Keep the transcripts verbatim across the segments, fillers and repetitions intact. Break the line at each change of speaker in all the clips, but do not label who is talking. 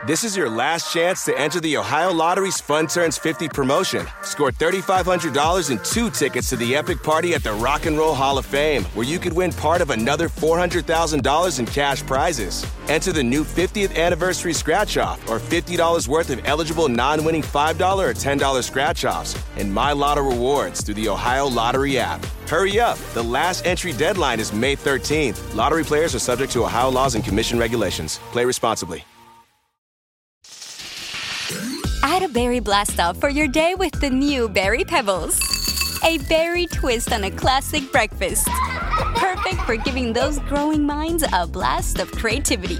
This is your last chance to enter the Ohio Lottery's Fun Turns fifty promotion. Score three thousand five hundred dollars and two tickets to the epic party at the Rock and Roll Hall of Fame, where you could win part of another four hundred thousand dollars in cash prizes. Enter the new fiftieth anniversary scratch-off or fifty dollars worth of eligible non-winning five dollars or ten dollars scratch-offs and My Lotto rewards through the Ohio Lottery app. Hurry up. The last entry deadline is May thirteenth. Lottery players are subject to Ohio laws and commission regulations. Play responsibly.
Add a berry blast off for your day with the new Berry Pebbles. A berry twist on a classic breakfast. Perfect for giving those growing minds a blast of creativity.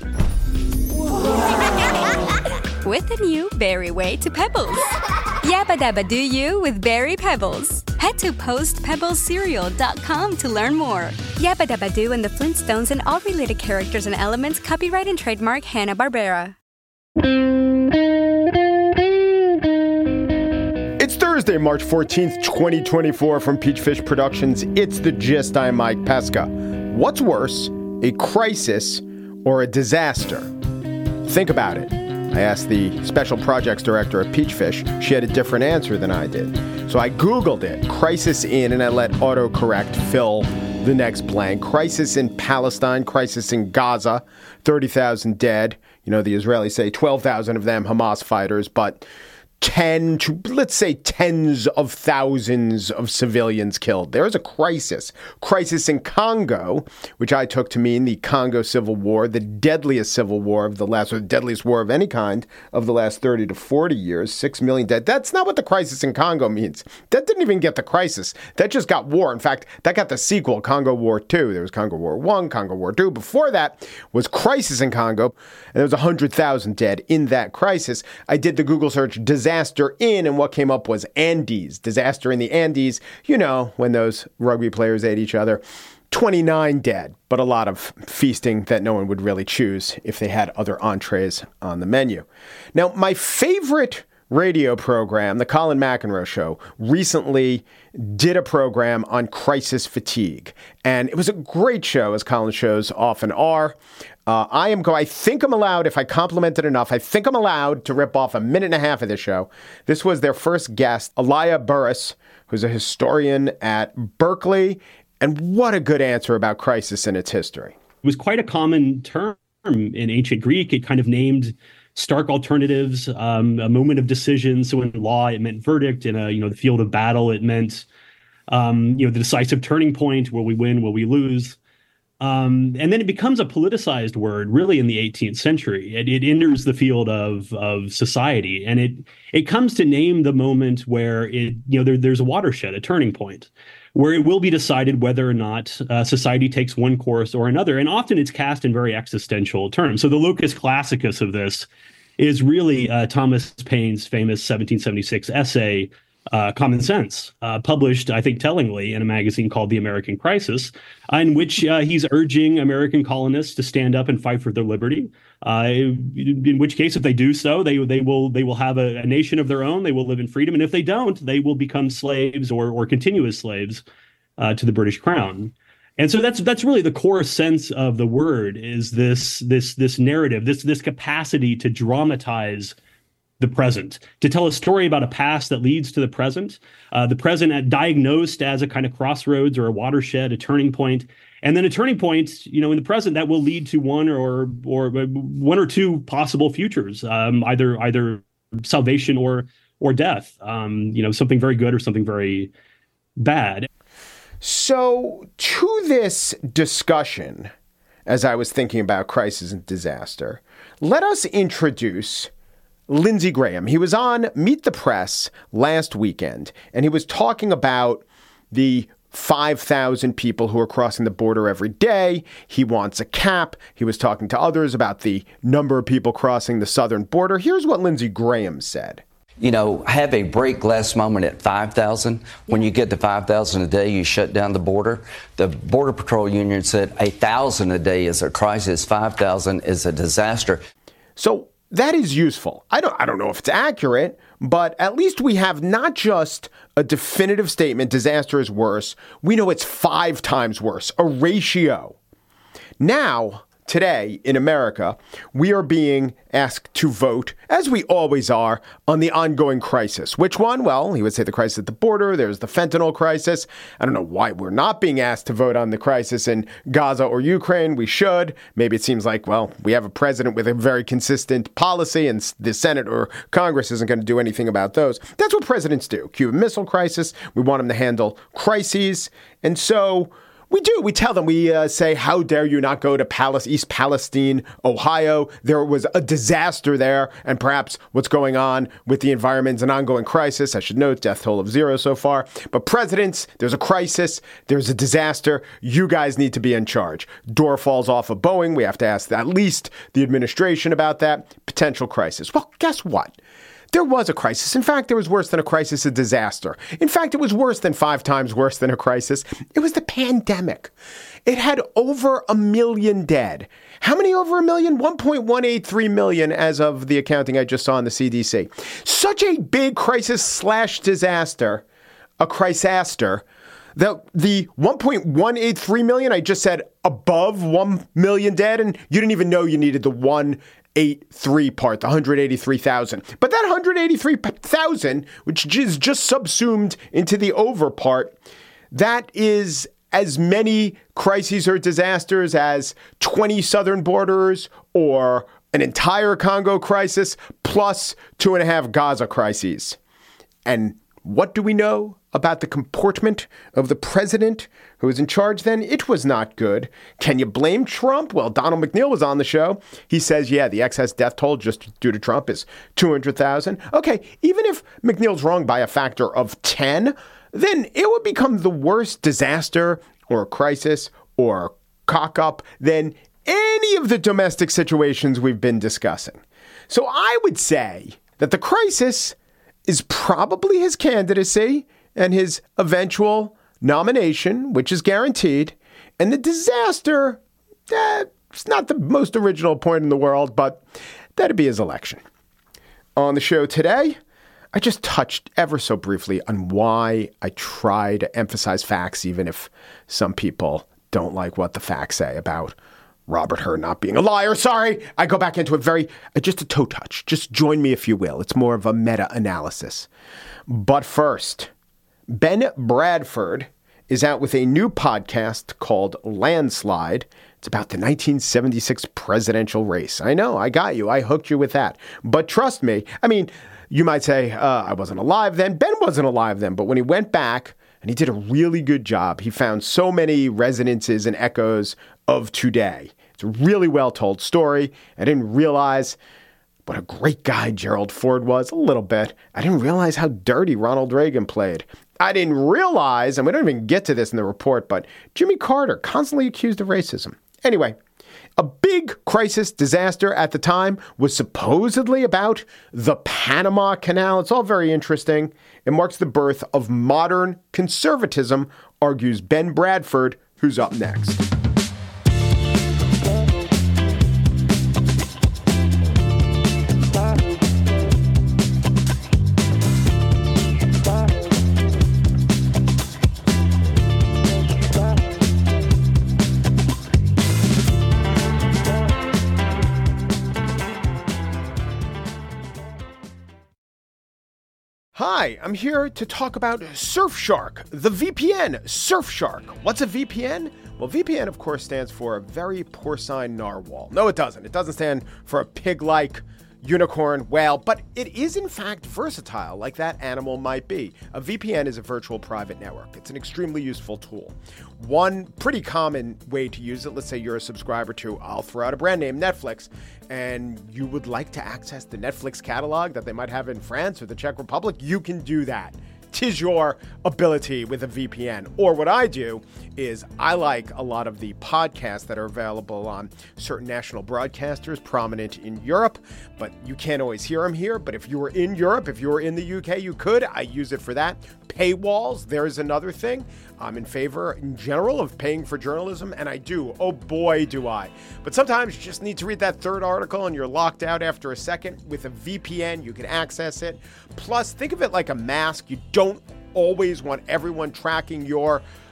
With the new Berry Way to Pebbles. Yabba dabba do you with Berry Pebbles. Head to post pebbles cereal dot com to learn more. Yabba dabba do and the Flintstones and all related characters and elements copyright and trademark Hanna-Barbera.
It's Thursday, March fourteenth, twenty twenty-four from Peachfish Productions. It's The Gist. I'm Mike Pesca. What's worse, a crisis or a disaster? Think about it. I asked the special projects director of Peachfish. She had a different answer than I did. So I Googled it, crisis in, and I let autocorrect fill the next blank. Crisis in Palestine, crisis in Gaza, thirty thousand dead. You know, the Israelis say twelve thousand of them Hamas fighters, but ten to, let's say, tens of thousands of civilians killed. There is a crisis. Crisis in Congo, which I took to mean the Congo Civil War, the deadliest civil war of the last, or the deadliest war of any kind of the last thirty to forty years, six million dead. That's not what the crisis in Congo means. That didn't even get the crisis. That just got war. In fact, that got the sequel, Congo War Two. There was Congo War One, Congo War Two. Before that was crisis in Congo, and there was one hundred thousand dead in that crisis. I did the Google search, disaster in, and what came up was Andes. Disaster in the Andes. You know, when those rugby players ate each other. twenty-nine dead, but a lot of feasting that no one would really choose if they had other entrees on the menu. Now, my favorite radio program, the Colin McEnroe Show, recently did a program on crisis fatigue. And it was a great show, as Colin shows often are. Uh, I am go. I think I'm allowed, if I compliment it enough, I think I'm allowed to rip off a minute and a half of this show. This was their first guest, Aliyah Burris, who's a historian at Berkeley. And what a good answer about crisis and its history.
It was quite a common term in ancient Greek. It kind of named stark alternatives, um, a moment of decision. So in law, it meant verdict. In a, you know, the field of battle, it meant, um, you know, the decisive turning point. Will we win? Will we lose? Um, and then it becomes a politicized word, really, in the eighteenth century. It, it enters the field of of society, and it it comes to name the moment where it, you know, there, there's a watershed, a turning point, where it will be decided whether or not uh, society takes one course or another. And often it's cast in very existential terms. So the locus classicus of this is really uh, Thomas Paine's famous seventeen seventy-six essay, uh, Common Sense, uh, published, I think, tellingly in a magazine called The American Crisis, uh, in which uh, he's urging American colonists to stand up and fight for their liberty. Uh, in which case, if they do so, they they will they will have a, a nation of their own. They will live in freedom, and if they don't, they will become slaves or or continue as slaves uh, to the British Crown. And so that's that's really the core sense of the word, is this this this narrative, this this capacity to dramatize the present, to tell a story about a past that leads to the present, uh, the present diagnosed as a kind of crossroads or a watershed, a turning point. And then a turning point, you know, in the present that will lead to one or or one or two possible futures, um, either either salvation or or death. Um, you know, something very good or something very bad.
So to this discussion, as I was thinking about crisis and disaster, let us introduce Lindsey Graham. He was on Meet the Press last weekend, and he was talking about the five thousand people who are crossing the border every day. He wants a cap. He was talking to others about the number of people crossing the southern border. Here's what Lindsey Graham said.
You know, have a break glass moment at five thousand. When you get to five thousand a day, you shut down the border. The Border Patrol Union said one thousand a day is a crisis, five thousand is a disaster.
So that is useful. I don't I don't know if it's accurate, but at least we have not just a definitive statement, disaster is worse. We know it's five times worse, a ratio. Now, today in America, we are being asked to vote, as we always are, on the ongoing crisis. Which one? Well, he would say the crisis at the border. There's the fentanyl crisis. I don't know why we're not being asked to vote on the crisis in Gaza or Ukraine. We should. Maybe it seems like, well, we have a president with a very consistent policy and the Senate or Congress isn't going to do anything about those. That's what presidents do. Cuban Missile Crisis. We want them to handle crises. And so we do. We tell them, we uh, say, how dare you not go to Palace, East Palestine, Ohio? There was a disaster there. And perhaps what's going on with the environment is an ongoing crisis. I should note, death toll of zero so far. But presidents, there's a crisis. There's a disaster. You guys need to be in charge. Door falls off of Boeing. We have to ask at least the administration about that potential crisis. Well, guess what? There was a crisis. In fact, it was worse than a crisis, a disaster. In fact, it was worse than five times worse than a crisis. It was the pandemic. It had over a million dead. How many over a million? one point one eight three million as of the accounting I just saw in the C D C. Such a big crisis slash disaster, a crisaster, that the one point one eight three million, I just said above one million dead, and you didn't even know you needed the one eighty-three part, the one hundred eighty-three thousand. But that one hundred eighty-three thousand, which is just subsumed into the over part, that is as many crises or disasters as twenty southern borders or an entire Congo crisis plus two and a half Gaza crises. And what do we know about the comportment of the president who was in charge then? It was not good. Can you blame Trump? Well, Donald McNeil was on the show. He says, yeah, the excess death toll just due to Trump is two hundred thousand. Okay, even if McNeil's wrong by a factor of ten, then it would become the worst disaster or crisis or cock up than any of the domestic situations we've been discussing. So I would say that the crisis is probably his candidacy and his eventual nomination, which is guaranteed. And the disaster, eh, it's not the most original point in the world, but that'd be his election. On the show today, I just touched ever so briefly on why I try to emphasize facts, even if some people don't like what the facts say about Robert Hur not being a liar. Sorry, I go back into it very, just a toe touch. Just join me if you will. It's more of a meta-analysis. But first, Ben Bradford is out with a new podcast called Landslide. It's about the nineteen seventy-six presidential race. I know, I got you. I hooked you with that. But trust me, I mean, you might say, uh, I wasn't alive then. Ben wasn't alive then. But when he went back, and he did a really good job, he found so many resonances and echoes of today. It's a really well-told story. I didn't realize what a great guy Gerald Ford was, a little bit. I didn't realize how dirty Ronald Reagan played. I didn't realize, and we don't even get to this in the report, but Jimmy Carter, constantly accused of racism. Anyway, a big crisis disaster at the time was supposedly about the Panama Canal. It's all very interesting. It marks the birth of modern conservatism, argues Ben Bradford, who's up next. Hi, I'm here to talk about Surfshark, the V P N, Surfshark. What's a V P N? Well, V P N, of course, stands for a very porcine narwhal. No, it doesn't. It doesn't stand for a pig-like unicorn whale, but it is, in fact, versatile, like that animal might be. A V P N is a virtual private network. It's an extremely useful tool. One pretty common way to use it, let's say you're a subscriber to, I'll throw out a brand name, Netflix, and you would like to access the Netflix catalog that they might have in France or the Czech Republic, you can do that. 'Tis your ability with a V P N. Or what I do is I like a lot of the podcasts that are available on certain national broadcasters prominent in Europe, but you can't always hear them here. But if you were in Europe, if you were in the U K, you could. I use it for that. Paywalls, there's another thing. I'm in favor, in general, of paying for journalism, and I do. Oh boy, do I. But sometimes you just need to read that third article and you're locked out after a second. With a V P N, you can access it. Plus, think of it like a mask. You don't always want everyone tracking your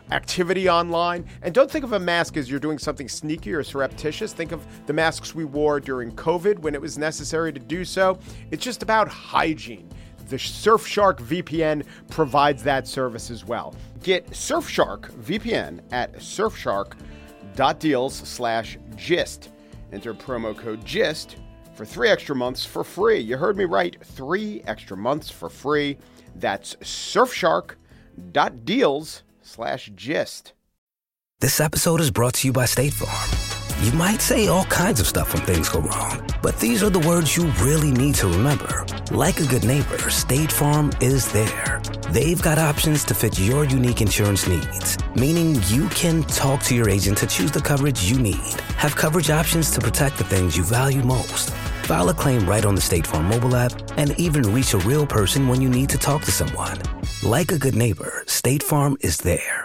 activity online. And don't think of a mask as you're doing something sneaky or surreptitious. Think of the masks we wore during COVID when it was necessary to do so. It's just about hygiene. The Surfshark V P N provides that service as well. Get Surfshark V P N at surfshark.deals slash gist. Enter promo code GIST for three extra months for free. You heard me right, three extra months for free. That's surfshark.deals slash gist.
This episode is brought to you by State Farm. You might say all kinds of stuff when things go wrong, but these are the words you really need to remember. Like a good neighbor, State Farm is there. They've got options to fit your unique insurance needs, meaning you can talk to your agent to choose the coverage you need, have coverage options to protect the things you value most, file a claim right on the State Farm mobile app, and even reach a real person when you need to talk to someone. Like a good neighbor, State Farm is there.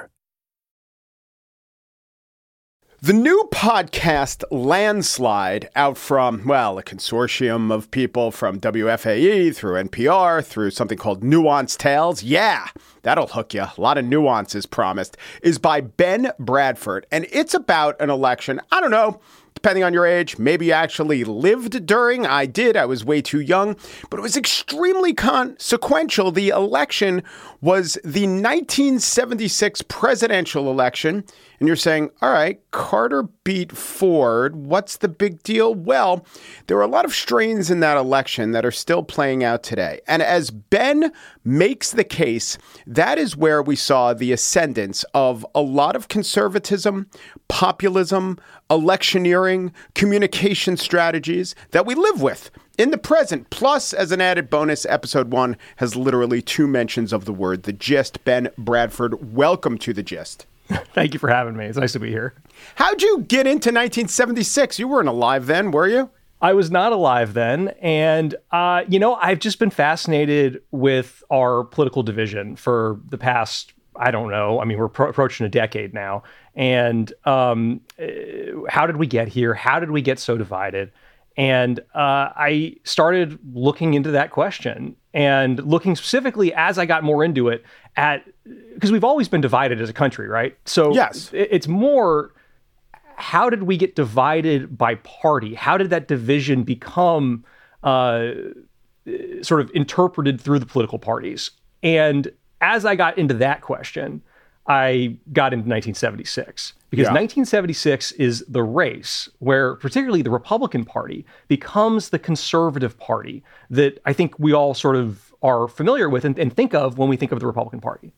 The new podcast Landslide, out from, well, a consortium of people from W F A E through N P R through something called Nuanced Tales. Yeah, that'll hook you. A lot of nuances promised, is by Ben Bradford. And it's about an election. I don't know. Depending on your age, maybe you actually lived during. I did. I was way too young, but it was extremely consequential. The election was the nineteen seventy-six presidential election. And you're saying, all right, Carter beat Ford. What's the big deal? Well, there were a lot of strains in that election that are still playing out today. And as Ben makes the case, that is where we saw the ascendance of a lot of conservatism, populism, electioneering, communication strategies that we live with in the present. Plus, as an added bonus, episode one has literally two mentions of the word, the gist. Ben Bradford, welcome to the gist.
Thank you for having me. It's nice to be here.
How'd you get into nineteen seventy-six? You weren't alive then, were you?
I was not alive then. And, uh, you know, I've just been fascinated with our political division for the past, I don't know, I mean, we're pro- approaching a decade now. And um, how did we get here? How did we get so divided? And uh, I started looking into that question and looking specifically, as I got more into it, at, because we've always been divided as a country, right? So
yes.
It's more, how did we get divided by party? How did that division become uh, sort of interpreted through the political parties? And as I got into that question, I got into nineteen seventy-six, because yeah. nineteen seventy-six is the race where particularly the Republican Party becomes the conservative party that I think we all sort of are familiar with and, and think of when we think of the Republican Party.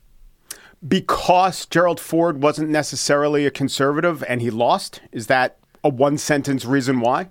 Because Gerald Ford wasn't necessarily a conservative and he lost? Is that a one-sentence reason why?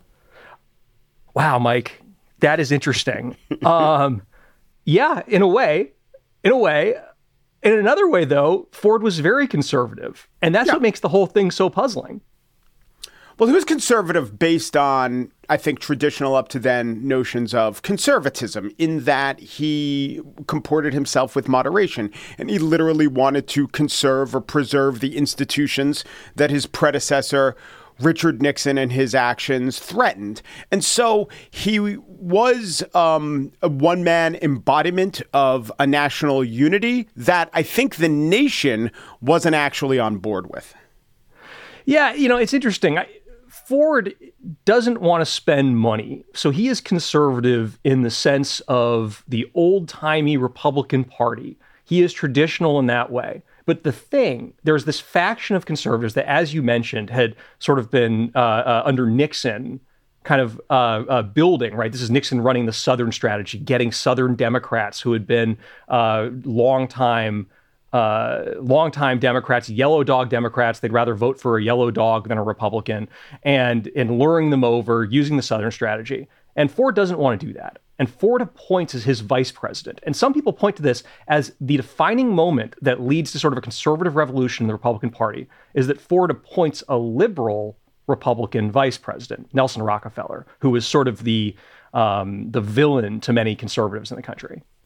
Wow, Mike, that is interesting. um, yeah, in a way, in a way. In another way, though, Ford was very conservative, and that's yeah. what makes the whole thing so puzzling.
Well, he was conservative based on, I think, traditional up to then notions of conservatism, in that he comported himself with moderation, and he literally wanted to conserve or preserve the institutions that his predecessor Richard Nixon and his actions threatened. And so he was um, a one-man embodiment of a national unity that I think the nation wasn't actually on board with.
Yeah, you know, it's interesting. I, Ford doesn't want to spend money. So he is conservative in the sense of the old-timey Republican Party. He is traditional in that way. But the thing, there's this faction of conservatives that, as you mentioned, had sort of been uh, uh, under Nixon kind of uh, uh, building, right? This is Nixon running the Southern strategy, getting Southern Democrats who had been uh, long-time uh, long-time Democrats, yellow dog Democrats. They'd rather vote for a yellow dog than a Republican, and, and luring them over using the Southern strategy. And Ford doesn't want to do that. And Ford appoints as his vice president. And some people point to this as the defining moment that leads to sort of a conservative revolution in the Republican Party, is that Ford appoints a liberal Republican vice president, Nelson Rockefeller, who was sort of the um, the villain to many conservatives in the country.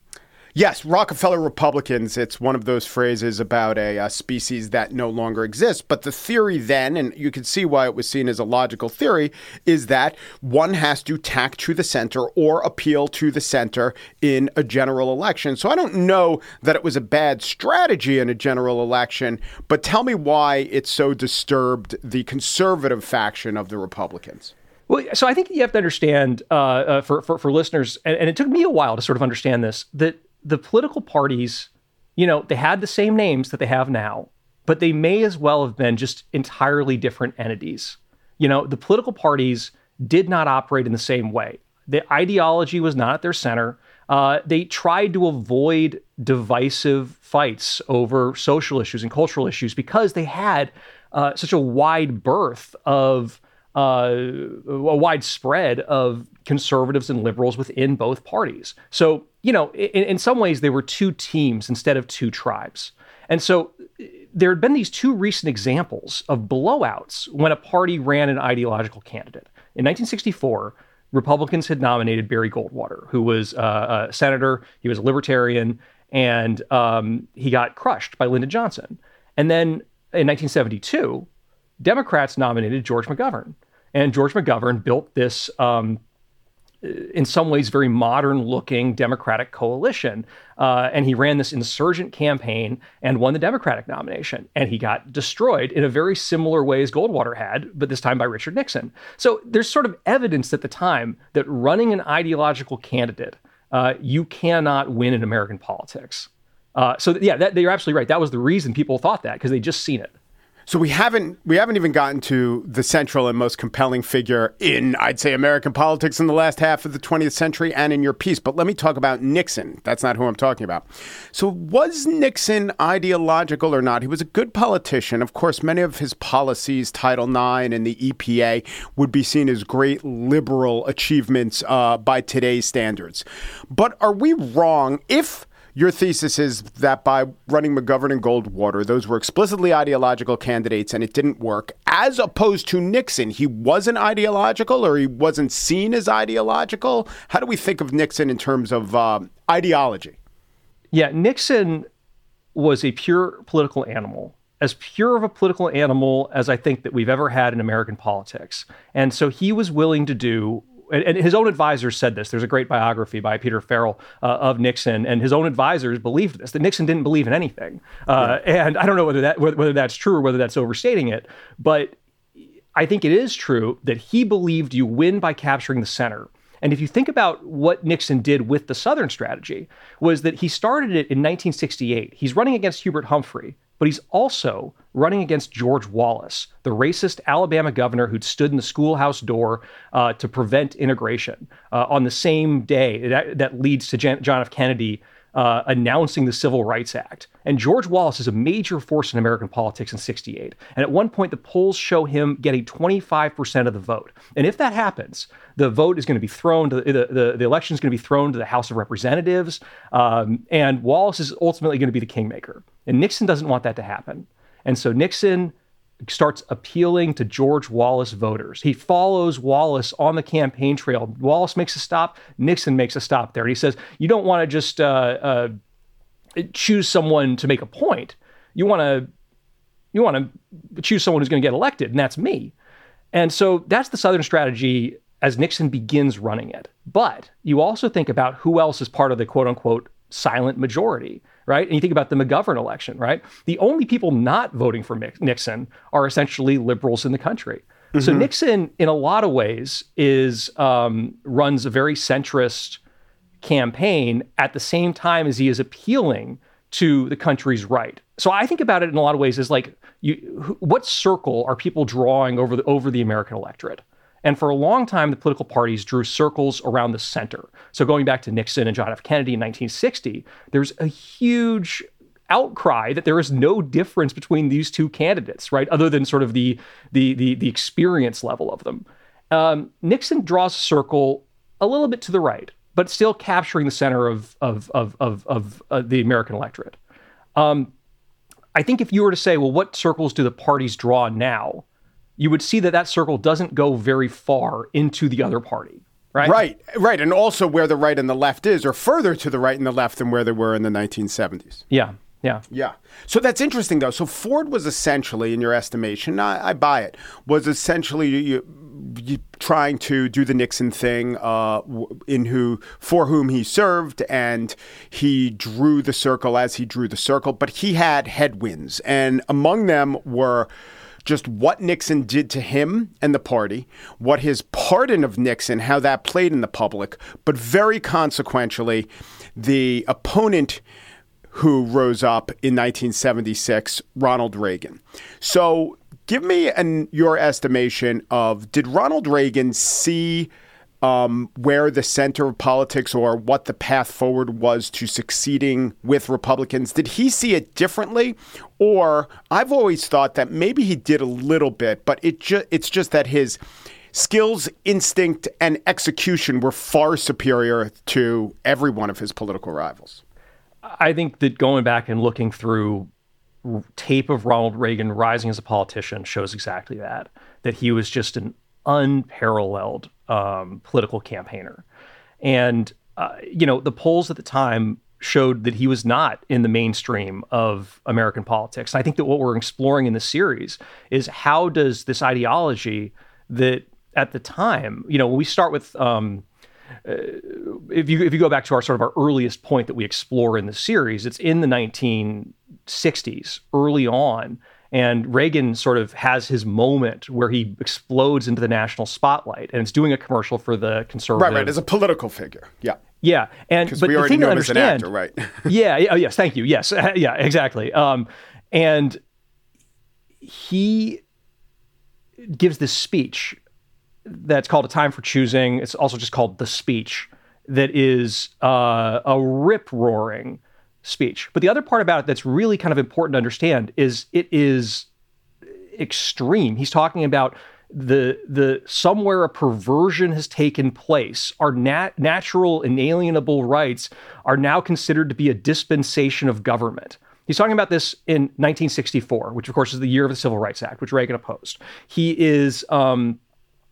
Yes, Rockefeller Republicans, it's one of those phrases about a, a species that no longer exists. But the theory then, and you can see why it was seen as a logical theory, is that one has to tack to the center or appeal to the center in a general election. So I don't know that it was a bad strategy in a general election, but tell me why it so disturbed the conservative faction of the Republicans.
Well, so I think you have to understand, uh, uh, for, for for listeners, and, and it took me a while to sort of understand this, that the political parties, you know, they had the same names that they have now, but they may as well have been just entirely different entities. You know, the political parties did not operate in the same way. The ideology was not at their center. Uh, they tried to avoid divisive fights over social issues and cultural issues because they had uh, such a wide berth of uh, a wide spread of conservatives and liberals within both parties. So, you know, in, in some ways, they were two teams instead of two tribes. And so there had been these two recent examples of blowouts when a party ran an ideological candidate. In nineteen sixty-four, Republicans had nominated Barry Goldwater, who was uh, a senator. He was a libertarian, and um, he got crushed by Lyndon Johnson. And then in nineteen seventy-two, Democrats nominated George McGovern. And George McGovern built this, um, in some ways, very modern-looking Democratic coalition. Uh, and he ran this insurgent campaign and won the Democratic nomination. And he got destroyed in a very similar way as Goldwater had, but this time by Richard Nixon. So there's sort of evidence at the time that running an ideological candidate, uh, you cannot win in American politics. Uh, so, yeah, that, you're absolutely right. That was the reason people thought that, because they'd just seen it.
So we haven't we haven't even gotten to the central and most compelling figure in, I'd say, American politics in the last half of the twentieth century and in your piece. But let me talk about Nixon. That's not who I'm talking about. So was Nixon ideological or not? He was a good politician. Of course, many of his policies, Title nine and the E P A, would be seen as great liberal achievements uh, by today's standards. But are we wrong if your thesis is that by running McGovern and Goldwater, those were explicitly ideological candidates and it didn't work, as opposed to Nixon? He wasn't ideological, or he wasn't seen as ideological? How do we think of Nixon in terms of uh, ideology?
Yeah, Nixon was a pure political animal, as pure of a political animal as I think that we've ever had in American politics. And so he was willing to do, and his own advisors said this. There's a great biography by Peter Farrell uh, of Nixon, and his own advisors believed this, that Nixon didn't believe in anything. Uh, yeah. And I don't know whether that whether that's true or whether that's overstating it, but I think it is true that he believed you win by capturing the center. And if you think about what Nixon did with the Southern strategy, was that he started it in nineteen sixty-eight. He's running against Hubert Humphrey, but he's also running against George Wallace, the racist Alabama governor who'd stood in the schoolhouse door uh, to prevent integration uh, on the same day that, that leads to Jan- John F. Kennedy uh, announcing the Civil Rights Act. And George Wallace is a major force in American politics in sixty-eight. And at one point, the polls show him getting twenty-five percent of the vote. And if that happens, the vote is going to be thrown to the, the, the election is going to be thrown to the House of Representatives. Um, and Wallace is ultimately going to be the kingmaker. And Nixon doesn't want that to happen. And so Nixon starts appealing to George Wallace voters. He follows Wallace on the campaign trail. Wallace makes a stop. Nixon makes a stop there. And he says, you don't want to just uh, uh, choose someone to make a point. You want to you want to choose someone who's going to get elected, and that's me. And so that's the Southern strategy as Nixon begins running it. But you also think about who else is part of the quote unquote silent majority, right? And you think about the McGovern election, right? The only people not voting for Nixon are essentially liberals in the country. Mm-hmm. So Nixon, in a lot of ways, is um, runs a very centrist campaign at the same time as he is appealing to the country's right. So I think about it in a lot of ways as like, you, what circle are people drawing over the over the American electorate? And for a long time, the political parties drew circles around the center. So going back to Nixon and John F. Kennedy in nineteen sixty, there's a huge outcry that there is no difference between these two candidates, right? Other than sort of the the the, the experience level of them. Um, Nixon draws a circle a little bit to the right, but still capturing the center of of of of, of uh, the American electorate. Um, I think if you were to say, well, what circles do the parties draw now? You would see that that circle doesn't go very far into the other party, right?
Right, right. And also where the right and the left is, or further to the right and the left than where they were in the nineteen seventies.
Yeah, yeah.
Yeah. So that's interesting, though. So Ford was essentially, in your estimation, I, I buy it, was essentially you, you trying to do the Nixon thing uh, in who for whom he served, and he drew the circle as he drew the circle. But he had headwinds, and among them were just what Nixon did to him and the party, what his pardon of Nixon, how that played in the public, but very consequentially, the opponent who rose up in nineteen seventy-six, Ronald Reagan. So give me an, your estimation of, did Ronald Reagan see um, where the center of politics or what the path forward was to succeeding with Republicans? Did he see it differently? Or I've always thought that maybe he did a little bit, but it ju- it's just that his skills, instinct, and execution were far superior to every one of his political rivals.
I think that going back and looking through tape of Ronald Reagan rising as a politician shows exactly that, that he was just an unparalleled um, political campaigner. And, uh, you know, the polls at the time showed that he was not in the mainstream of American politics. And I think that what we're exploring in the series is how does this ideology that at the time, you know, when we start with, um, uh, if you if you go back to our sort of our earliest point that we explore in the series, it's in the nineteen sixties, early on. And Reagan sort of has his moment where he explodes into the national spotlight, and it's doing a commercial for the conservative.
Right, right, as a political figure. Yeah.
Yeah, and but
we
the
already
thing
know
to
him as an
understand,
actor, right?
yeah, yeah, yes, thank you. Yes, yeah, exactly. Um, and he gives this speech that's called A Time for Choosing. It's also just called The Speech, that is uh, a rip-roaring speech. But the other part about it that's really kind of important to understand is it is extreme. He's talking about the the somewhere a perversion has taken place. Our nat- natural inalienable rights are now considered to be a dispensation of government. He's talking about this in nineteen sixty-four, which of course is the year of the Civil Rights Act, which Reagan opposed. He is um,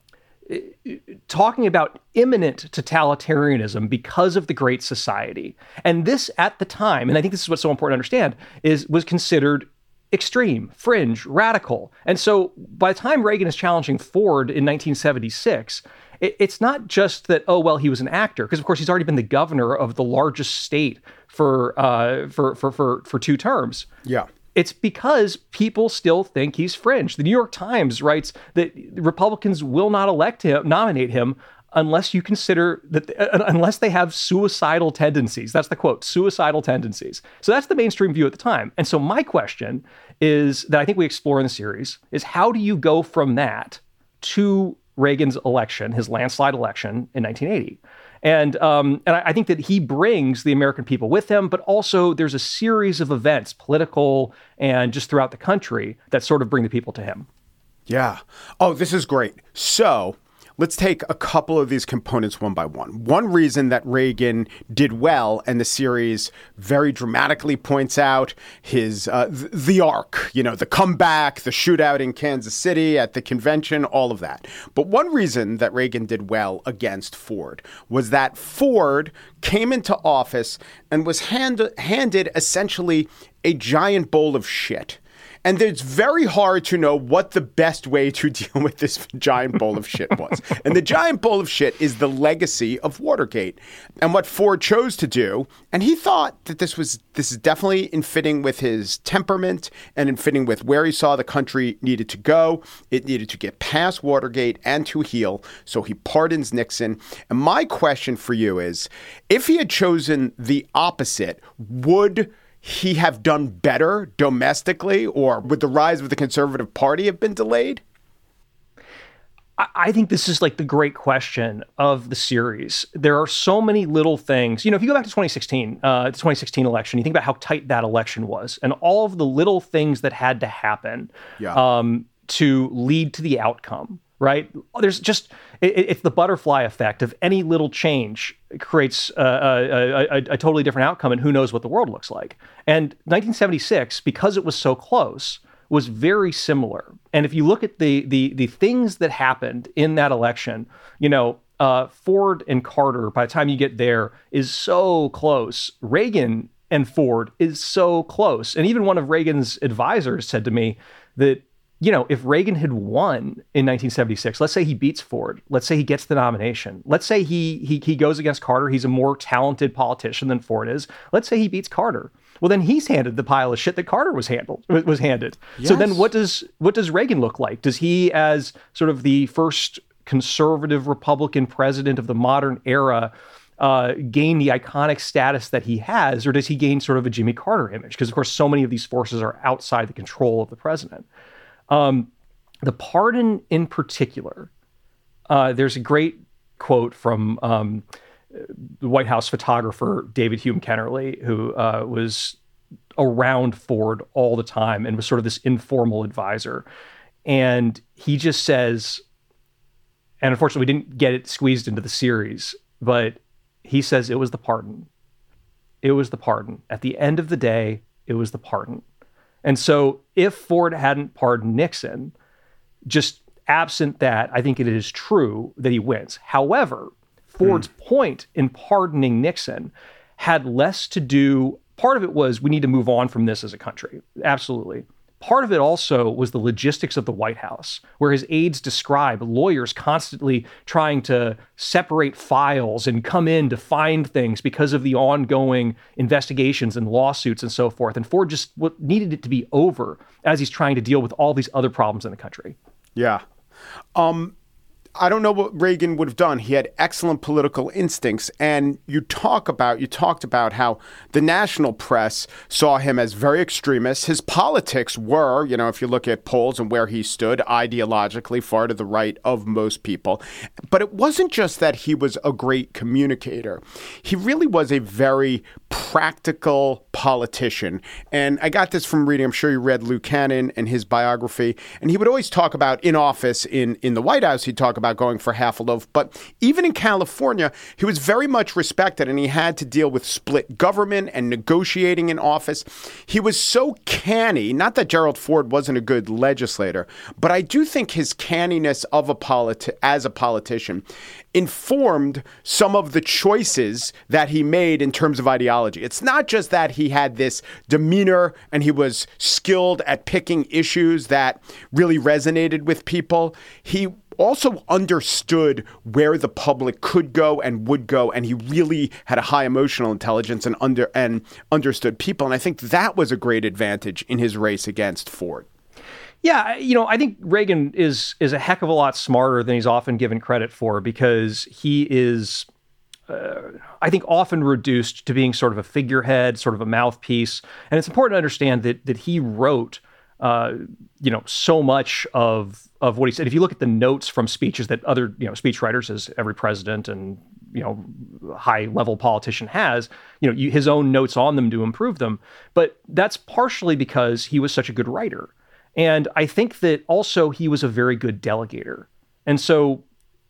talking about imminent totalitarianism because of the Great Society. And this at the time, and I think this is what's so important to understand, is was considered extreme, fringe, radical. And so by the time Reagan is challenging Ford in nineteen seventy-six, it, it's not just that, oh, well, he was an actor, because of course he's already been the governor of the largest state for uh, for, for, for, for two terms.
Yeah.
It's because people still think he's fringe. The New York Times writes that Republicans will not elect him, nominate him, unless you consider that, uh, unless they have suicidal tendencies. That's the quote, suicidal tendencies. So that's the mainstream view at the time. And so my question is, that I think we explore in the series, is how do you go from that to Reagan's election, his landslide election in nineteen eighty? And um, and I think that he brings the American people with him, but also there's a series of events, political and just throughout the country, that sort of bring the people to him.
Yeah. Oh, this is great. So let's take a couple of these components one by one. One reason that Reagan did well, and the series very dramatically points out his uh, th- the arc, you know, the comeback, the shootout in Kansas City at the convention, all of that. But one reason that Reagan did well against Ford was that Ford came into office and was hand- handed essentially a giant bowl of shit. And it's very hard to know what the best way to deal with this giant bowl of shit was. And the giant bowl of shit is the legacy of Watergate. And what Ford chose to do, and he thought that this was this is definitely in fitting with his temperament and in fitting with where he saw the country needed to go. It needed to get past Watergate and to heal. So he pardons Nixon. And my question for you is, if he had chosen the opposite, would he have done better domestically, or would the rise of the Conservative Party have been delayed?
I think this is like the great question of the series. There are so many little things. You know, if you go back to twenty sixteen, uh, the twenty sixteen election, you think about how tight that election was and all of the little things that had to happen
yeah.
um, to lead to the outcome, right? There's just, it, it's the butterfly effect of any little change creates a, a, a, a totally different outcome, and who knows what the world looks like. And nineteen seventy-six, because it was so close, was very similar. And if you look at the the the things that happened in that election, you know, uh, Ford and Carter, by the time you get there, is so close. Reagan and Ford is so close. And even one of Reagan's advisors said to me that, you know, if Reagan had won in nineteen seventy-six, let's say he beats Ford, let's say he gets the nomination, let's say he he he goes against Carter, he's a more talented politician than Ford is, let's say he beats Carter. Well, then he's handed the pile of shit that Carter was handled was handed. Yes. So then what does what does Reagan look like? Does he, as sort of the first conservative Republican president of the modern era, uh, gain the iconic status that he has, or does he gain sort of a Jimmy Carter image? Because, of course, so many of these forces are outside the control of the president. Um, the pardon in particular, uh, there's a great quote from um, the White House photographer David Hume Kennerly, who uh, was around Ford all the time and was sort of this informal advisor. And he just says, and unfortunately we didn't get it squeezed into the series, but he says it was the pardon. It was the pardon. At the end of the day, it was the pardon. And so if Ford hadn't pardoned Nixon, just absent that, I think it is true that he wins. However, Ford's mm. point in pardoning Nixon had less to do, part of it was we need to move on from this as a country. Absolutely. Part of it also was the logistics of the White House, where his aides describe lawyers constantly trying to separate files and come in to find things because of the ongoing investigations and lawsuits and so forth. And Ford just needed it to be over as he's trying to deal with all these other problems in the country.
Yeah. Um, I don't know what Reagan would have done. He had excellent political instincts. And you talk about, you talked about how the national press saw him as very extremist. His politics were, you know, if you look at polls and where he stood ideologically, far to the right of most people. But it wasn't just that he was a great communicator. He really was a very practical politician. And I got this from reading, I'm sure you read Lou Cannon and his biography. And he would always talk about in office in, in the White House, he'd talk about going for half a loaf. But even in California, he was very much respected, and he had to deal with split government and negotiating in office. He was so canny, not that Gerald Ford wasn't a good legislator, but I do think his canniness of a politi- as a politician informed some of the choices that he made in terms of ideology. It's not just that he had this demeanor and he was skilled at picking issues that really resonated with people. He also understood where the public could go and would go, and he really had a high emotional intelligence and under and understood people. And I think that was a great advantage in his race against Ford.
Yeah, you know, I think Reagan is is a heck of a lot smarter than he's often given credit for, because he is, uh, I think, often reduced to being sort of a figurehead, sort of a mouthpiece. And it's important to understand that that he wrote, uh, you know, so much of of what he said. If you look at the notes from speeches that other, you know, speechwriters, as every president and, you know, high-level politician has, you know, you, his own notes on them to improve them. But that's partially because he was such a good writer. And I think that also he was a very good delegator. And so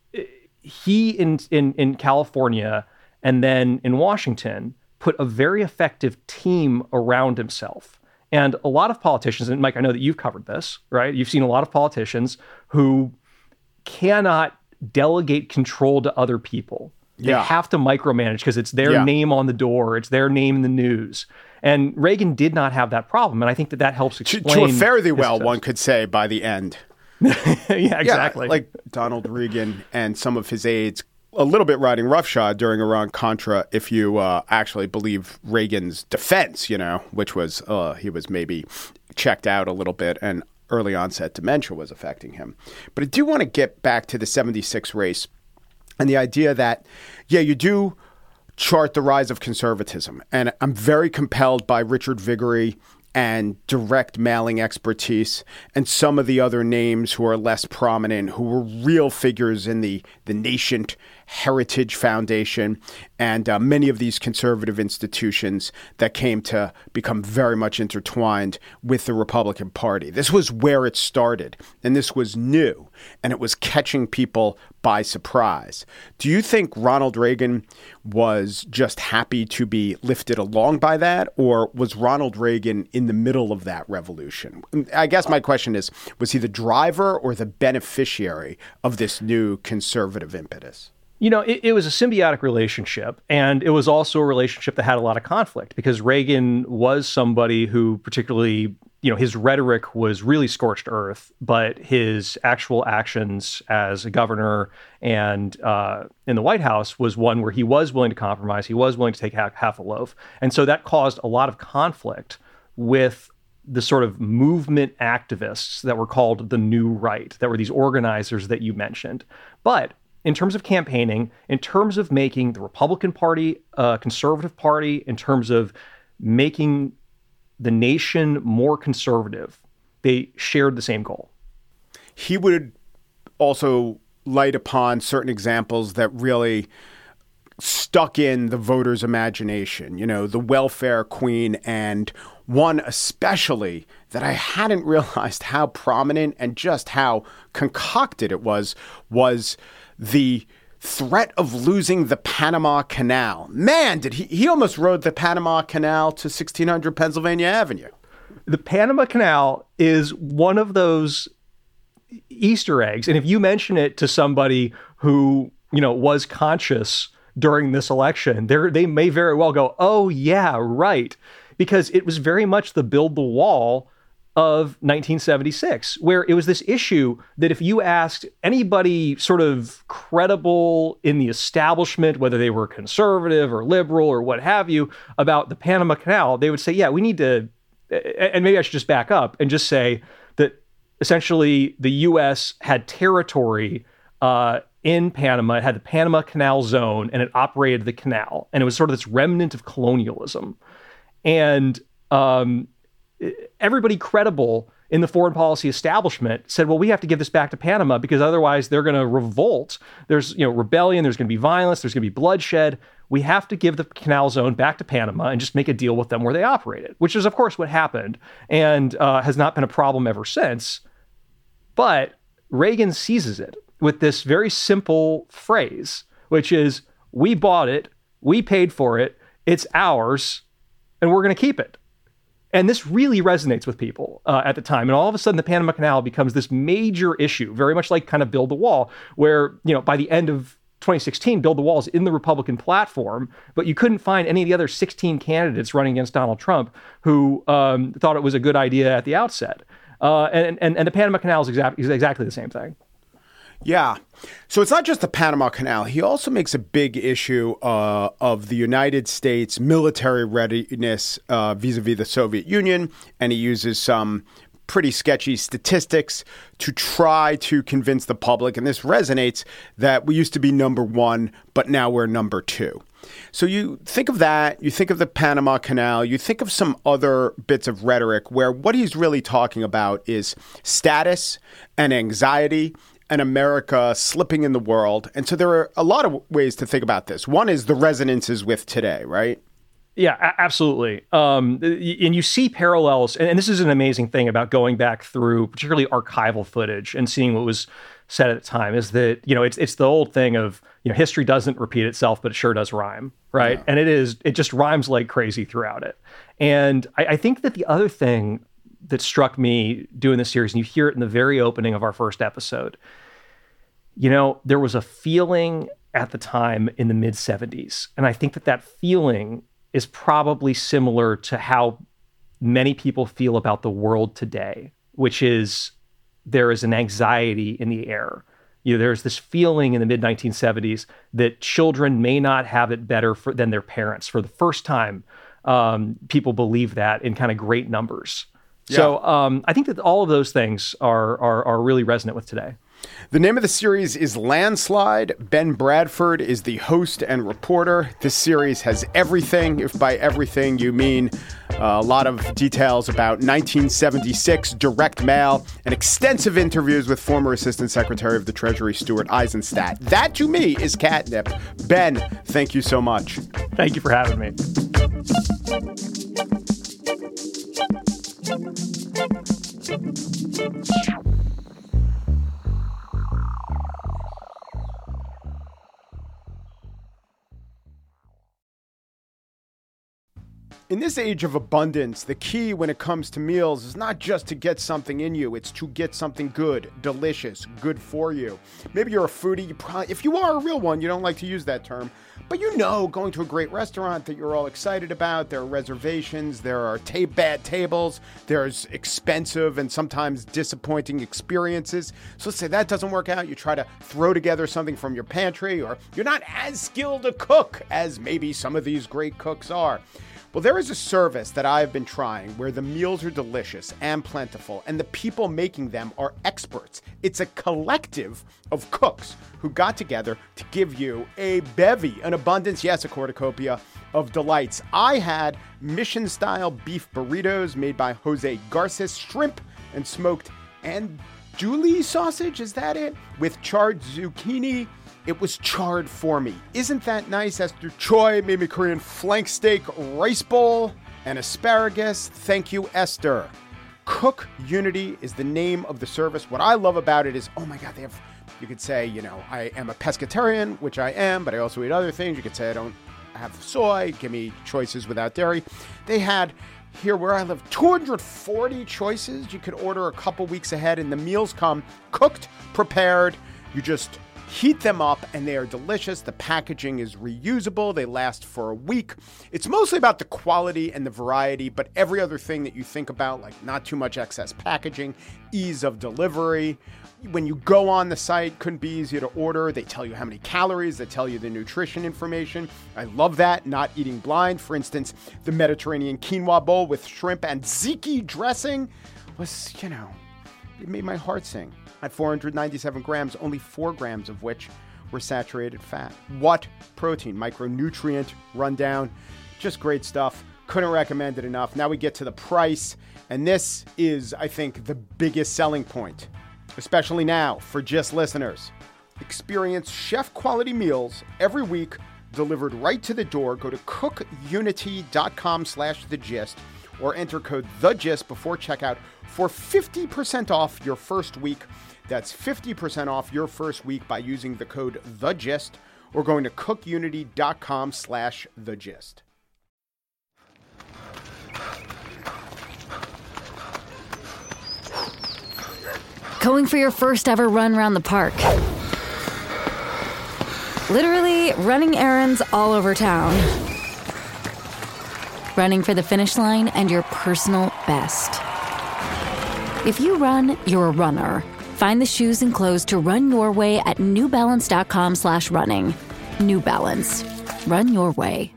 he in, in, in California and then in Washington put a very effective team around himself. And a lot of politicians, and Mike, I know that you've covered this, right? You've seen a lot of politicians who cannot delegate control to other people. They yeah. have to micromanage because it's their yeah. name on the door. It's their name in the news. And Reagan did not have that problem. And I think that that helps explain.
To, to a fare thee well, one could say, by the end.
yeah, exactly.
Yeah, like Donald Reagan and some of his aides, a little bit riding roughshod during Iran-Contra, if you uh, actually believe Reagan's defense, you know, which was uh, he was maybe checked out a little bit and early onset dementia was affecting him. But I do want to get back to the seventy-six race and the idea that, yeah, you do chart the rise of conservatism. And I'm very compelled by Richard Viguerie and direct mailing expertise and some of the other names who are less prominent, who were real figures in the, the nascent Heritage Foundation and uh, many of these conservative institutions that came to become very much intertwined with the Republican Party. This was where it started, and this was new, and it was catching people by surprise. Do you think Ronald Reagan was just happy to be lifted along by that, or was Ronald Reagan in the middle of that revolution? I guess my question is, was he the driver or the beneficiary of this new conservative impetus?
You know, it, it was a symbiotic relationship, and it was also a relationship that had a lot of conflict because Reagan was somebody who particularly, you know, his rhetoric was really scorched earth, but his actual actions as a governor and uh, in the White House was one where he was willing to compromise. He was willing to take half, half a loaf. And so that caused a lot of conflict with the sort of movement activists that were called the New Right, that were these organizers that you mentioned. But in terms of campaigning, in terms of making the Republican Party a conservative party, in terms of making the nation more conservative, they shared the same goal.
He would also light upon certain examples that really stuck in the voters' imagination, you know, the welfare queen, and one especially that I hadn't realized how prominent and just how concocted it was, was the threat of losing the Panama Canal. Man, did he, he almost rode the Panama Canal to sixteen hundred Pennsylvania Avenue.
The Panama Canal is one of those Easter eggs. And if you mention it to somebody who, you know, was conscious during this election, they they may very well go, oh, yeah, right. Because it was very much the build the wall of nineteen seventy-six, where it was this issue that if you asked anybody sort of credible in the establishment, whether they were conservative or liberal or what have you, about the Panama Canal, they would say, yeah, we need to, and maybe I should just back up and just say that essentially the U S had territory uh, in Panama. It had the Panama Canal Zone, and it operated the canal. And it was sort of this remnant of colonialism. And um, everybody credible in the foreign policy establishment said, well, we have to give this back to Panama because otherwise they're going to revolt. There's, you know, rebellion. There's going to be violence. There's going to be bloodshed. We have to give the canal zone back to Panama and just make a deal with them where they operated, which is, of course, what happened and uh, has not been a problem ever since. But Reagan seizes it with this very simple phrase, which is, we bought it, we paid for it, it's ours, and we're going to keep it. And this really resonates with people uh, at the time. And all of a sudden, the Panama Canal becomes this major issue, very much like kind of Build the Wall, where, you know, by the end of twenty sixteen, Build the Wall is in the Republican platform, but you couldn't find any of the other sixteen candidates running against Donald Trump who um, thought it was a good idea at the outset. Uh, and, and, and the Panama Canal is, exact, is exactly the same thing.
Yeah. So it's not just the Panama Canal. He also makes a big issue uh, of the United States military readiness uh, vis-a-vis the Soviet Union. And he uses some pretty sketchy statistics to try to convince the public. And this resonates that we used to be number one, but now we're number two. So you think of that, you think of the Panama Canal, you think of some other bits of rhetoric where what he's really talking about is status and anxiety and America slipping in the world. And so there are a lot of ways to think about this. One is the resonances with today, right?
Yeah, a- absolutely. Um, and you see parallels, and, and this is an amazing thing about going back through particularly archival footage and seeing what was said at the time, is that, you know, it's it's the old thing of, you know, history doesn't repeat itself, but it sure does rhyme, right? Yeah. And it is, it just rhymes like crazy throughout it. And I, I think that the other thing that struck me doing this series, and you hear it in the very opening of our first episode, you know, there was a feeling at the time in the mid seventies. And I think that that feeling is probably similar to how many people feel about the world today, which is there is an anxiety in the air. You know, there's this feeling in the mid nineteen seventies that children may not have it better for, than their parents. For the first time, um, people believe that in kind of great numbers. Yeah. So um, I think that all of those things are, are are really resonant with today.
The name of the series is Landslide. Ben Bradford is the host and reporter. This series has everything, if by everything you mean uh, a lot of details about nineteen seventy-six, direct mail, and extensive interviews with former Assistant Secretary of the Treasury, Stuart Eizenstat. That, to me, is catnip. Ben, thank you so much.
Thank you for having me.
In this age of abundance, the key when it comes to meals is not just to get something in you, it's to get something good, delicious, good for you. Maybe you're a foodie. You probably, if you are a real one, you don't like to use that term. But you know, going to a great restaurant that you're all excited about, there are reservations, there are ta- bad tables, there's expensive and sometimes disappointing experiences. So let's say that doesn't work out. You try to throw together something from your pantry, or you're not as skilled a cook as maybe some of these great cooks are. Well, there is a service that I've been trying where the meals are delicious and plentiful, and the people making them are experts. It's a collective of cooks who got together to give you a bevy, an abundance, yes, a cornucopia of delights. I had mission-style beef burritos made by Jose Garces, shrimp and smoked andouille sausage, is that it? With charred zucchini. It was charred for me. Isn't that nice? Esther Choi made me Korean flank steak, rice bowl, and asparagus. Thank you, Esther. Cook Unity is the name of the service. What I love about it is, oh my God, they have, you could say, you know, I am a pescatarian, which I am, but I also eat other things. You could say I don't have soy. Give me choices without dairy. They had, here where I live, two hundred forty choices. You could order a couple weeks ahead, and the meals come cooked, prepared. You just heat them up, and they are delicious. The packaging is reusable. They last for a week. It's mostly about the quality and the variety, but every other thing that you think about, like not too much excess packaging, ease of delivery. When you go on the site, couldn't be easier to order. They tell you how many calories. They tell you the nutrition information. I love that. Not eating blind. For instance, the Mediterranean quinoa bowl with shrimp and tzatziki dressing was, you know, it made my heart sing. At four hundred ninety-seven grams, only four grams of which were saturated fat. What protein, micronutrient rundown, just great stuff. Couldn't recommend it enough. Now we get to the price, and this is, I think, the biggest selling point, especially now for Gist listeners. Experience chef-quality meals every week delivered right to the door. Go to cookunity.com slash the gist or enter code THEGIST before checkout for fifty percent off your first week. That's fifty percent off your first week by using the code THEGIST or going to cookunity.com slash the gist.
Going for your first ever run around the park. Literally running errands all over town. Running for the finish line and your personal best. If you run, you're a runner. Find the shoes and clothes to run your way at newbalance.com slash running. New Balance. Run your way.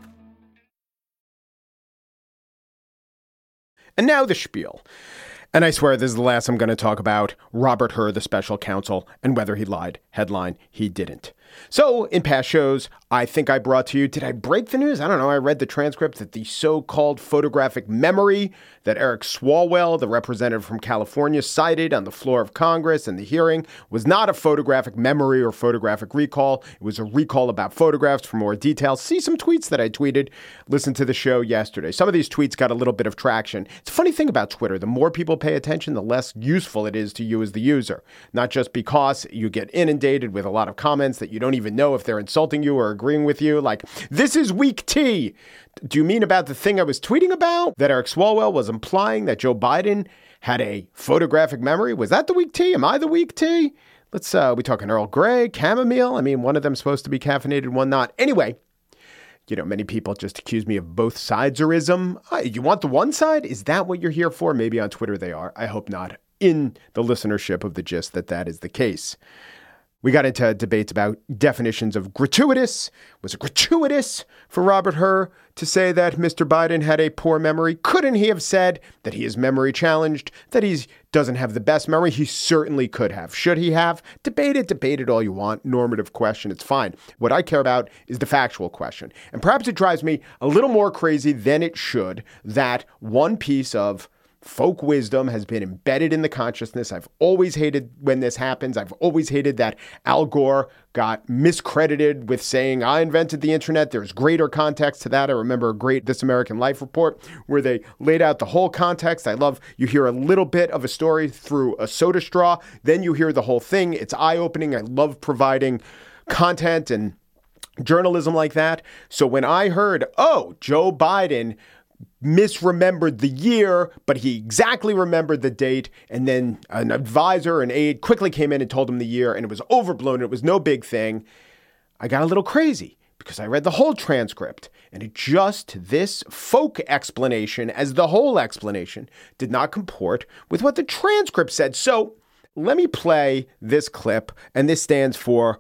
And now the spiel. And I swear this is the last I'm going to talk about Robert Hur, the special counsel, and whether he lied. Headline, he didn't. So, in past shows, I think I brought to you, did I break the news? I don't know. I read the transcript that the so-called photographic memory that Eric Swalwell, the representative from California, cited on the floor of Congress in the hearing was not a photographic memory or photographic recall. It was a recall about photographs. For more details, see some tweets that I tweeted. Listen to the show yesterday. Some of these tweets got a little bit of traction. It's a funny thing about Twitter. The more people pay attention, the less useful it is to you as the user. Not just because you get inundated with a lot of comments that you don't even know if they're insulting you or agreeing with you. Like, this is weak tea. Do you mean about the thing I was tweeting about? That Eric Swalwell was implying that Joe Biden had a photographic memory? Was that the weak tea? Am I the weak tea? Let's, uh, we talking Earl Grey, chamomile? I mean, one of them's supposed to be caffeinated, one not. Anyway, you know, many people just accuse me of both sideserism. Uh, you want the one side? Is that what you're here for? Maybe on Twitter they are. I hope not. In the listenership of The Gist, that that is the case. We got into debates about definitions of gratuitous. Was it gratuitous for Robert Hur to say that Mister Biden had a poor memory? Couldn't he have said that he is memory challenged, that he doesn't have the best memory? He certainly could have. Should he have? Debate it, debate it all you want. Normative question, it's fine. What I care about is the factual question. And perhaps it drives me a little more crazy than it should that one piece of folk wisdom has been embedded in the consciousness. I've always hated when this happens. I've always hated that Al Gore got miscredited with saying, I invented the internet. There's greater context to that. I remember a great This American Life report where they laid out the whole context. I love you hear a little bit of a story through a soda straw. Then you hear the whole thing. It's eye-opening. I love providing content and journalism like that. So when I heard, oh, Joe Biden misremembered the year, but he exactly remembered the date. And then an advisor, an aide, quickly came in and told him the year, and it was overblown. And it was no big thing. I got a little crazy because I read the whole transcript, and it just this folk explanation as the whole explanation did not comport with what the transcript said. So let me play this clip, and this stands for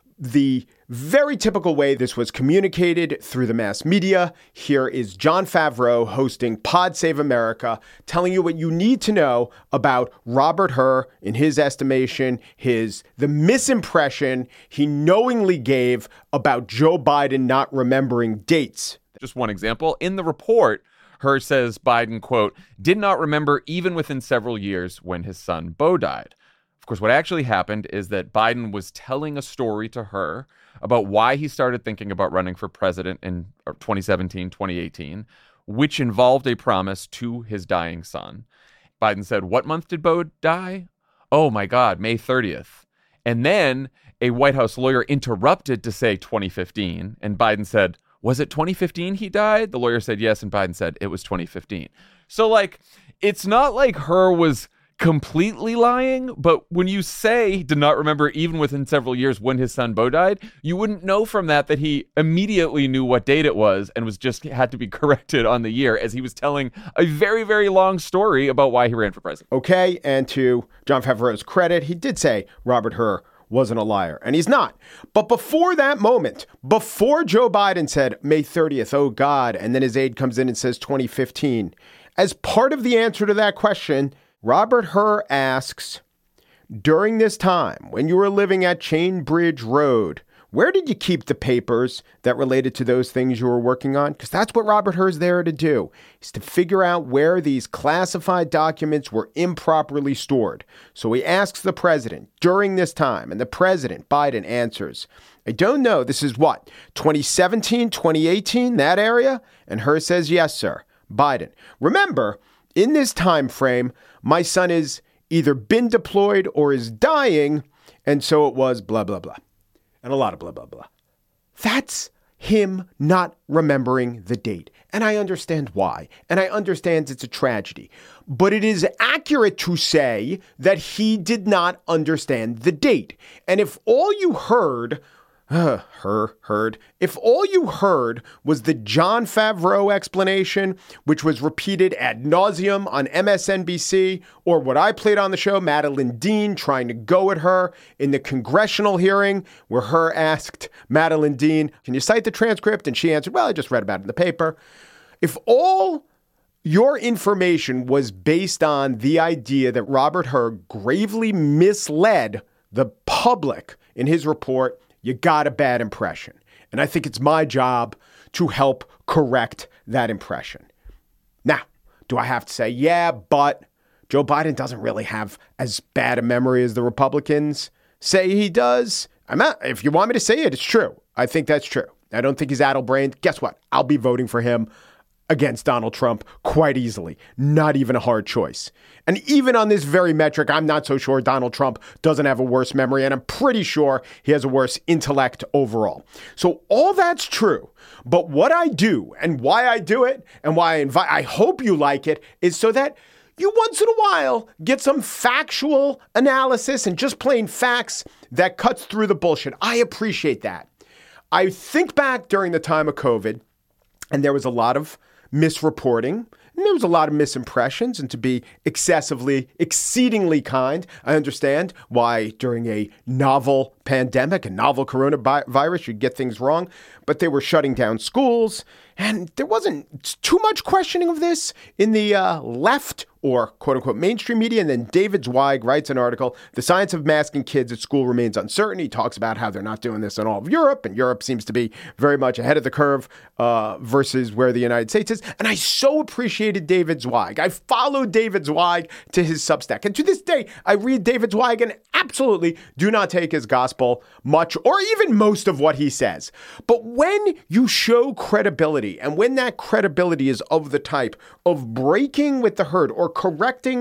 the very typical way this was communicated through the mass media. Here is Jon Favreau hosting Pod Save America, telling you what you need to know about Robert Hur, in his estimation, his the misimpression he knowingly gave about Joe Biden not remembering dates.
Just one example. In the report, Hur says Biden, quote, did not remember even within several years when his son Beau died. Of course, what actually happened is that Biden was telling a story to Hur about why he started thinking about running for president in twenty seventeen, twenty eighteen, which involved a promise to his dying son. Biden said, what month did Beau die? Oh, my God, May thirtieth. And then a White House lawyer interrupted to say twenty fifteen. And Biden said, was it twenty fifteen he died? The lawyer said yes. And Biden said it was twenty fifteen. So, like, it's not like Hur was completely lying, but when you say he did not remember even within several years when his son Beau died, you wouldn't know from that that he immediately knew what date it was and was just had to be corrected on the year as he was telling a very, very long story about why he ran for president.
Okay, and to Jon Favreau's credit, he did say Robert Hur wasn't a liar, and he's not. But before that moment, before Joe Biden said May thirtieth, oh God, and then his aide comes in and says twenty fifteen, as part of the answer to that question, Robert Hur asks, during this time, when you were living at Chain Bridge Road, where did you keep the papers that related to those things you were working on? Because that's what Robert Hur's there to do, is to figure out where these classified documents were improperly stored. So he asks the president during this time, and the president, Biden, answers, I don't know. This is what, twenty seventeen, twenty eighteen, that area? And Hur says, yes, sir. Biden, remember, in this time frame, my son is either been deployed or is dying, and so it was blah, blah, blah. And a lot of blah, blah, blah. That's him not remembering the date. And I understand why. And I understand it's a tragedy. But it is accurate to say that he did not understand the date. And if all you heard... Uh, her, heard. If all you heard was the Jon Favreau explanation, which was repeated ad nauseum on M S N B C, or what I played on the show, Madeleine Dean trying to go at her in the congressional hearing where Hur asked Madeleine Dean, can you cite the transcript? And she answered, well, I just read about it in the paper. If all your information was based on the idea that Robert Hur gravely misled the public in his report, you got a bad impression. And I think it's my job to help correct that impression. Now, do I have to say, yeah, but Joe Biden doesn't really have as bad a memory as the Republicans say he does? I'm not, if you want me to say it, it's true. I think that's true. I don't think he's addle-brained. Guess what? I'll be voting for him against Donald Trump quite easily. Not even a hard choice. And even on this very metric, I'm not so sure Donald Trump doesn't have a worse memory, and I'm pretty sure he has a worse intellect overall. So all that's true. But what I do and why I do it and why I invite, I hope you like it, is so that you once in a while get some factual analysis and just plain facts that cuts through the bullshit. I appreciate that. I think back during the time of COVID, and there was a lot of misreporting, and there was a lot of misimpressions, and to be excessively, exceedingly kind, I understand why during a novel pandemic, a novel coronavirus, you'd get things wrong, but they were shutting down schools, and there wasn't too much questioning of this in the uh, left or quote unquote mainstream media. And then David Zweig writes an article, The Science of Masking Kids at School Remains Uncertain. He talks about how they're not doing this in all of Europe, and Europe seems to be very much ahead of the curve uh, versus where the United States is. And I so appreciated David Zweig. I followed David Zweig to his Substack. And to this day, I read David Zweig and absolutely do not take his gospel much or even most of what he says. But when you show credibility, and when that credibility is of the type of breaking with the herd or correcting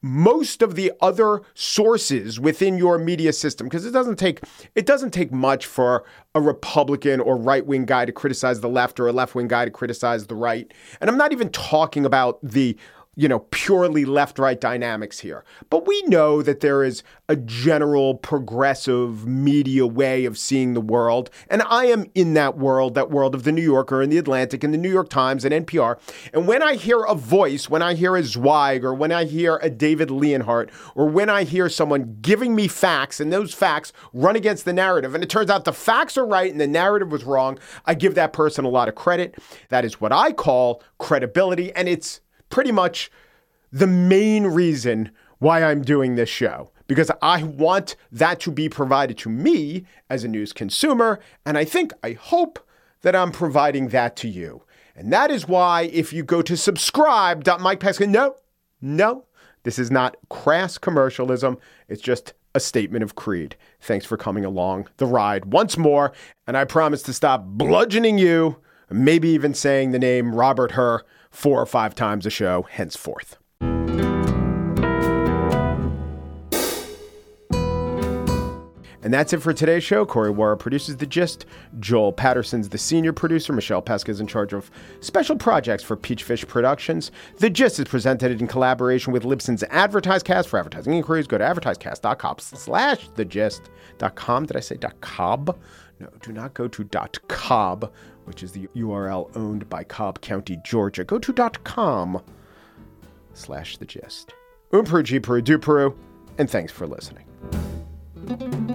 most of the other sources within your media system, because it doesn't take it doesn't take much for a Republican or right-wing guy to criticize the left or a left-wing guy to criticize the right. And I'm not even talking about the you know, purely left-right dynamics here. But we know that there is a general progressive media way of seeing the world. And I am in that world, that world of the New Yorker and the Atlantic and the New York Times and N P R. And when I hear a voice, when I hear a Zweig or when I hear a David Leonhardt or when I hear someone giving me facts and those facts run against the narrative and it turns out the facts are right and the narrative was wrong, I give that person a lot of credit. That is what I call credibility. And it's pretty much the main reason why I'm doing this show, because I want that to be provided to me as a news consumer. And I think, I hope that I'm providing that to you. And that is why if you go to subscribe dot mike pesca, no, no, this is not crass commercialism. It's just a statement of creed. Thanks for coming along the ride once more. And I promise to stop bludgeoning you, maybe even saying the name Robert Hur four or five times a show henceforth. And that's it for today's show. Corey Wara produces The Gist. Joel Patterson's the senior producer. Michelle Pesca is in charge of special projects for Peachfish Productions. The Gist is presented in collaboration with Libsyn's AdvertiseCast. For advertising inquiries, go to advertisecast dot com slash the gist dot com. Did I say .cob? No, do not go to .cob, which is the U R L owned by Cobb County, Georgia. Go to .com slash the gist. Um Peru, G Peru, do Peru, and thanks for listening.